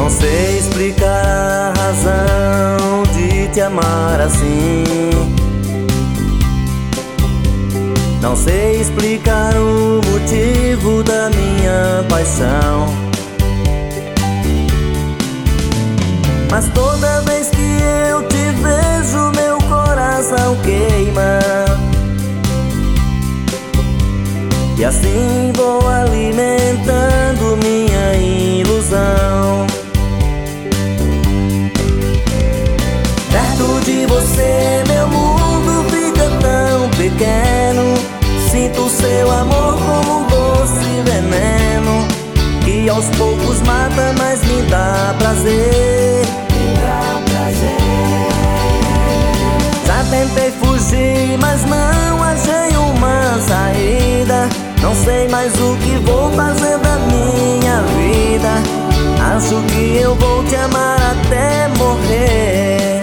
Não sei explicar a razão de te amar assim. Não sei explicar o motivo da minha paixão, mas toda vez que eu te vejo, meu coração queima. E assim vou alimentando minha ilusão. Perto de você meu mundo fica tão pequeno. Sinto seu amor como um doce veneno, que aos poucos mata, mas me dá prazer. Já tentei fugir, mas não achei uma saída. Não sei mais o que vou fazer da minha vida. Acho que eu vou te amar até morrer.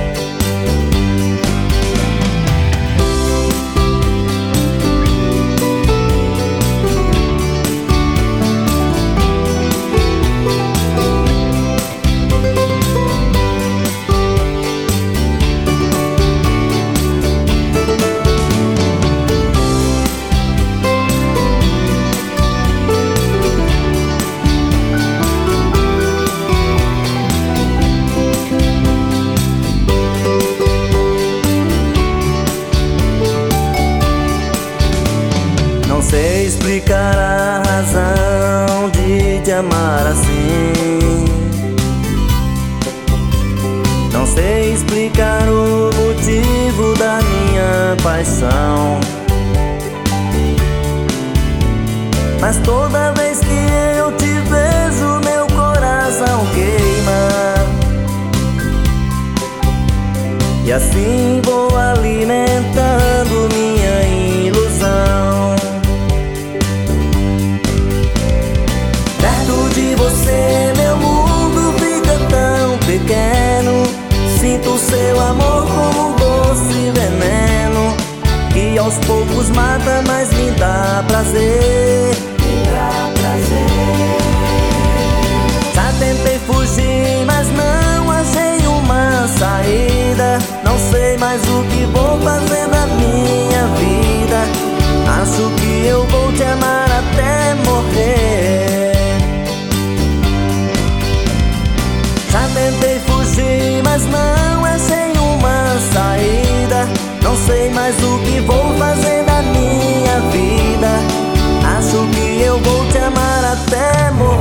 Não sei explicar a razão de te amar assim. Não sei explicar o motivo da minha paixão, mas toda vez que eu te vejo, meu coração queima. E assim vou alimentando minha ilusão. Perto de você meu mundo fica tão pequeno. Sinto seu amor como um doce veneno, que aos poucos mata, mas me dá prazer. Já tentei fugir, mas não achei uma saída. Não sei mais o que vou fazer da minha vida. Acho que eu vou te amar até morrer. Já tentei fugir, mas não achei uma saída. Não sei mais o que vou fazer da minha vida. Acho que eu vou te amar até morrer.